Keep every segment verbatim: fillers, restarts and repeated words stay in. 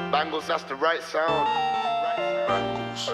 Bangles, that's the right sound. Bangles.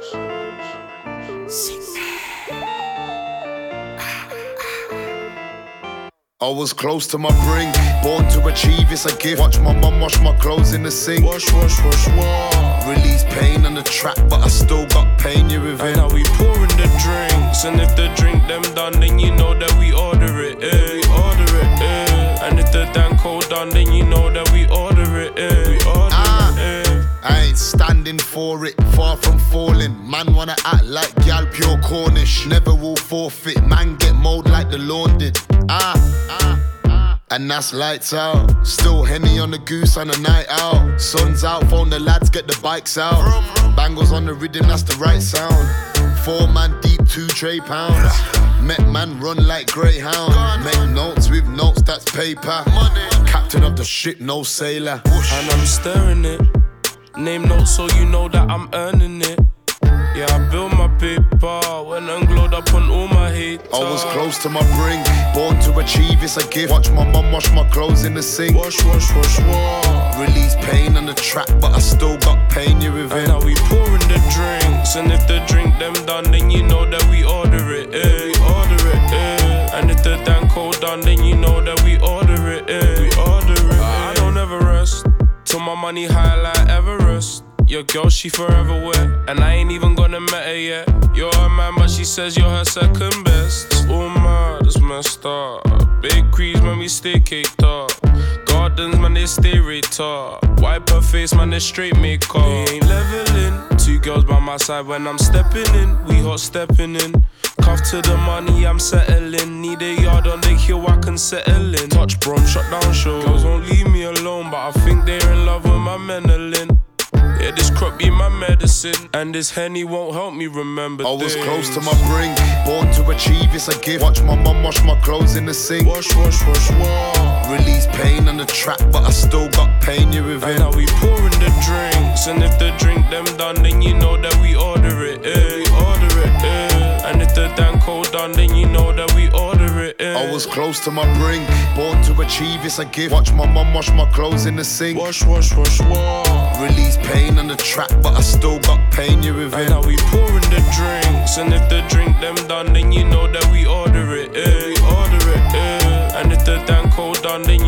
I was close to my brink, born to achieve, it's a gift. Watch my mum wash my clothes in the sink. Wash, wash, wash, wash. Release pain on the track, but I still got pain, you're with it. And now we pouring the drinks, and if the drink them done, then you know that we order it, eh. We order it, eh. And if the damn cold done, then you know that we order it, eh. We order ah, it, eh. I ain't standing for it, far from falling. Man wanna act like gal pure Cornish. Never will forfeit, man get mowed like the lawn did. Ah, ah, ah. And that's lights out. Still Henny on the goose on a night out. Sun's out, phone the lads, get the bikes out. Bangles on the rhythm, that's the right sound. Four man deep, two tray pounds. Met man run like Greyhound. Make notes with notes, that's paper. Captain of the ship, no sailor. And I'm stirring it. Name notes so you know that I'm earning it. Yeah, I built my paper when I'm glowed up on all my hate. I was close to my brink, born to achieve, it's a gift. Watch my mum wash my clothes in the sink. Wash, wash, wash, wash. Release pain on the track, but I still got pain, you're with it. And now we pouring the drinks, and if the drink them done, then you know that we order it, eh. We order it, eh. And if the damn cold done, then you know that we order it, eh. We order it, eh. I don't ever rest till my money high like Everest. Your girl, she forever wet, and I ain't even gonna met her yet. You're her man, but she says you're her second best. Oh my, that's messed up. Big crease, man, we stay caked up. Gardens, man, they stay rate up. Wipe her face, man, they straight makeup. We ain't leveling. Two girls by my side when I'm stepping in. We hot stepping in. Cuff to the money, I'm settling. Need a yard on the hill, I can settle in. Touch brum, shut down show. Girls won't leave me alone, but I think they're in love with my mentalin'. Yeah, this crop be my medicine, and this Henny won't help me remember I was things. close to my brink, born to achieve, it's a gift. Watch my mum wash my clothes in the sink. Wash, wash, wash, wash. Release pain on the track, but I still got pain, you're with it. And now we pouring the drinks, and if the drink them done, then you know that we order it, eh. We order it, eh. And if the damn cold done, then you know that we order it, eh. I was close to my brink, born to achieve, it's a gift. Watch my mum wash my clothes in the sink. Wash, wash, wash, wash. Release pain on the track, but I still got pain, you're with it. And now we pouring the drinks, and if the drink them done, then you know that we order it, eh. We order it, eh. And if the damn cold done, then